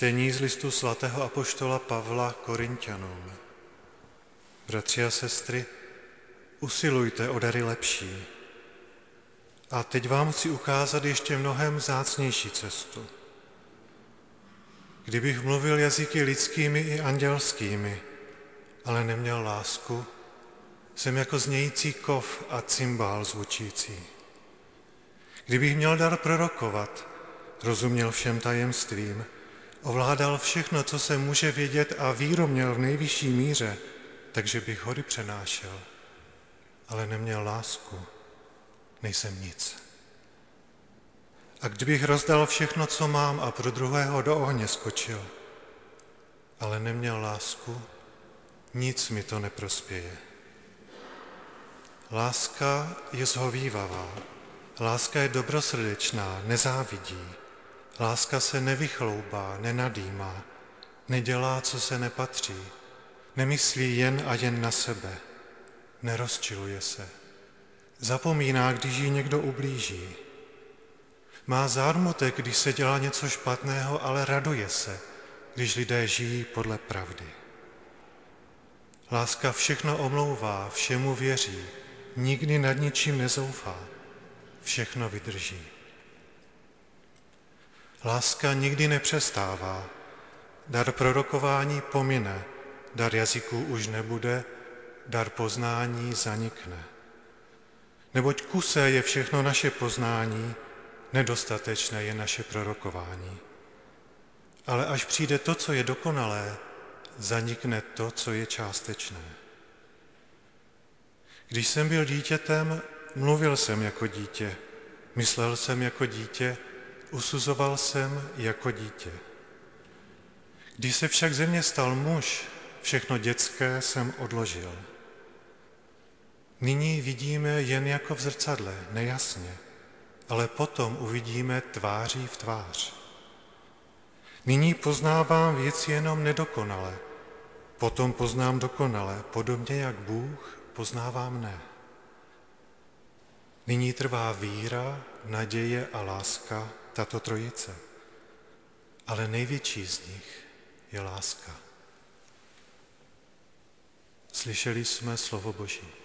Čtení z listu svatého apoštola Pavla Korinťanům. Bratři a sestry, usilujte o dary lepší. A teď vám chci ukázat ještě mnohem vzácnější cestu. Kdybych mluvil jazyky lidskými i andělskými, ale neměl lásku, jsem jako znějící kov a cymbál zvučící. Kdybych měl dar prorokovat, rozuměl všem tajemstvím, ovládal všechno, co se může vědět a víru měl v nejvyšší míře, takže bych hory přenášel, ale neměl lásku, nejsem nic. A kdybych rozdal všechno, co mám a pro druhého do ohně skočil, ale neměl lásku, nic mi to neprospěje. Láska je zhovívavá, láska je dobrosrdečná, nezávidí. Láska se nevychloubá, nenadýmá, nedělá, co se nepatří, nemyslí jen a jen na sebe, nerozčiluje se, zapomíná, když jí někdo ublíží. Má zármutek, když se dělá něco špatného, ale raduje se, když lidé žijí podle pravdy. Láska všechno omlouvá, všemu věří, nikdy nad ničím nezoufá, všechno vydrží. Láska nikdy nepřestává, dar prorokování pomine, dar jazyků už nebude, dar poznání zanikne. Neboť kusé je všechno naše poznání, nedostatečné je naše prorokování. Ale až přijde to, co je dokonalé, zanikne to, co je částečné. Když jsem byl dítětem, mluvil jsem jako dítě, myslel jsem jako dítě, usuzoval jsem jako dítě. Když se však ze mě stal muž, všechno dětské jsem odložil. Nyní vidíme jen jako v zrcadle, nejasně, ale potom uvidíme tváří v tvář. Nyní poznávám věci jenom nedokonale, potom poznám dokonale, podobně jak Bůh poznává mne. Nyní trvá víra, naděje a láska, tato trojice, ale největší z nich je láska. Slyšeli jsme slovo Boží.